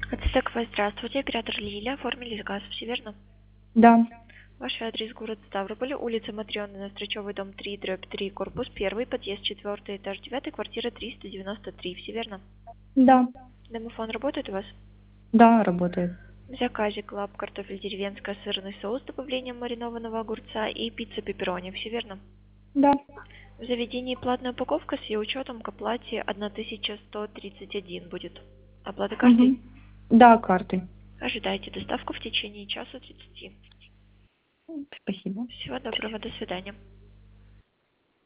Ацтеква, здравствуйте, оператор Лиля, оформили заказ, все верно? Да. Ваш адрес город Ставрополь, улица Матрёны, Настрачёвый, дом 3/3, корпус 1, подъезд 4, этаж 9, квартира 393, все верно? Да. Домофон работает у вас? Да, работает. В заказе клаб, картофель деревенская, сырный соус с добавлением маринованного огурца и пицца пепперони, все верно? Да. В заведении платная упаковка с ее учетом к оплате 1131 будет. Оплата картой? Мгм. Да, картой. Ожидайте доставку в течение часа 30. Спасибо. Всего доброго, до свидания.